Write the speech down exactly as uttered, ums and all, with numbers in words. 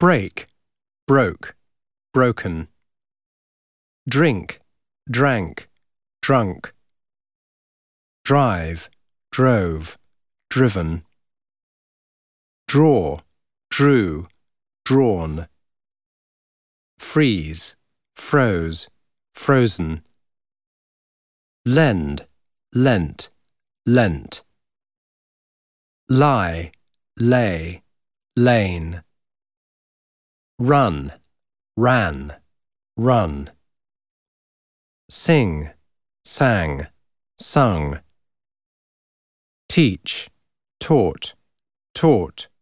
break, broke, broken. Drink, drank, drunk. Drive, drove, driven. Draw, drew, drawn. Freeze, froze, frozen. Lend, lent, lent. Lie, lay, lain. Run, ran, run. Sing, sang, sung. Teach, taught, taught.